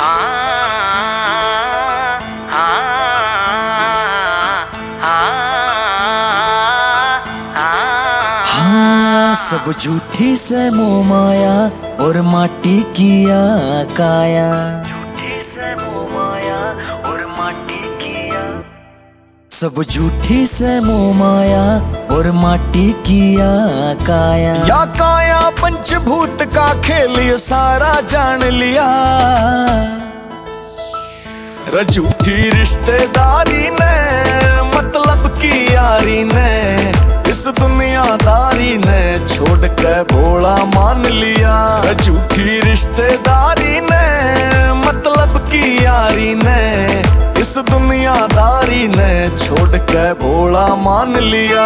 सब झूठी से मोह माया और माटी किया काया। झूठी से मोह माया और माटी किया। सब झूठी से मोह माया और माटी किया काया। या काया पंचभूत का खेल ये सारा जान लिया। झूठी रिश्तेदारी ने मतलब की यारी ने इस दुनियादारी ने छोड़ के भोला मान लिया। झूठी रिश्तेदारी ने मतलब की यारी ने इस दुनियादारी ने छोड़ के भोला मान लिया।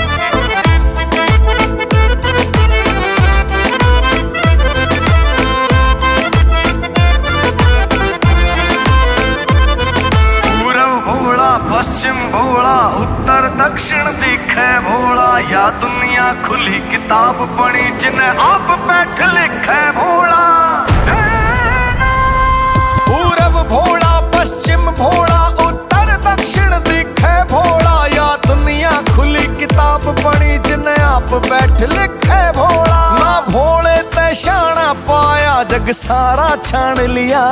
पश्चिम भोला उत्तर दक्षिण दिखे भोला। या दुनिया खुली किताब पढ़ी जिन्हें आप बैठ लिखे भोला। पूरब भोला पश्चिम भोला उत्तर दक्षिण दिखे भोला। या दुनिया खुली किताब पढ़ी जिन्हें आप बैठ लिखे भोला। ना भोले ते शाना पाया जग सारा छान लिया।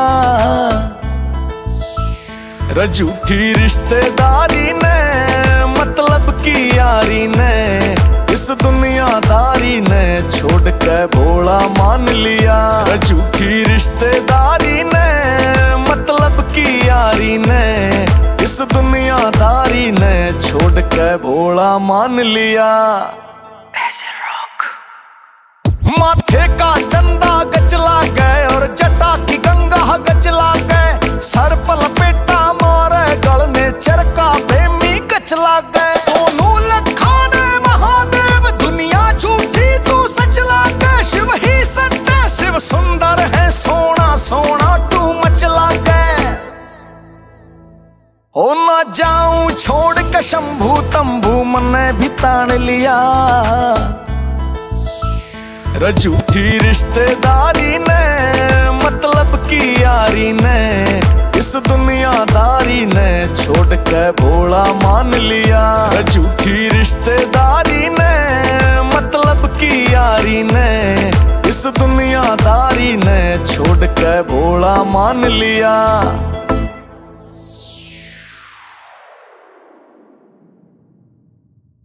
झूठी रिश्तेदारी ने मतलब की यारी ने इस दुनियादारी ने छोड़ के भोला मान लिया। झूठी रिश्तेदारी ने मतलब की यारी ने इस दुनियादारी ने छोड़ के भोला मान लिया। माथे का चंदा गचला गए और जटा की गंगा गचला गए। सर पर लपेटा मारे गल में चरका प्रेमी गचला गए। सोनू लखाने महादेव दुनिया झूठी तू सच लागे। शिव ही सत्य शिव सुंदर है सोना सोना तू मचला गए। हो ना जाऊं छोड़ के शंभू तंबू मने भी तान लिया। झूठी रिश्तेदारी ने मतलब की यारी ने इस दुनियादारी ने छोड़ के भोला मान लिया। झूठी रिश्तेदारी ने मतलब की यारी ने इस दुनियादारी ने छोड़ के भोला मान लिया।